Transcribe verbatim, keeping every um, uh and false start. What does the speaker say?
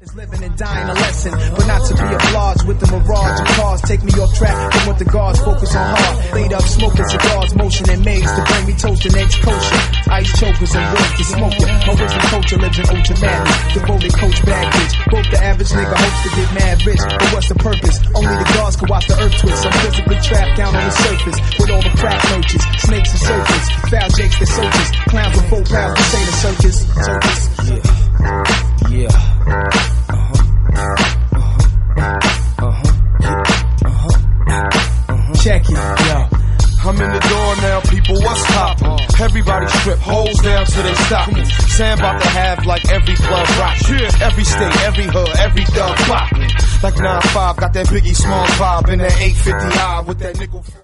Is living and dying a lesson, but not to be obliged with the mirage of cars. Take me off track from what the guards focus on hard. Laid up smoking cigars, motion and maze to bring me toast and eggs kosher. Ice chokers and words to smoking. My wisdom culture lives in ultra madness. Devoted coach baggage. Both the average nigga hopes to get mad rich, but what's the purpose? Only the gods can watch the earth twist. I'm physically trapped down on the surface with all the crack roaches, snakes and serpents, foul jakes that searches, clowns with full pounds to say the circus. Circus. Yeah. Yeah. Check it, yo. I'm in the door now, people, what's poppin'? Everybody strip holes down to their stockings. Sam about to have like every club rockin'. Every state, every hood, every dub poppin'. Like nine five, got that Biggie Smalls vibe in that eight fifty I with that nickel.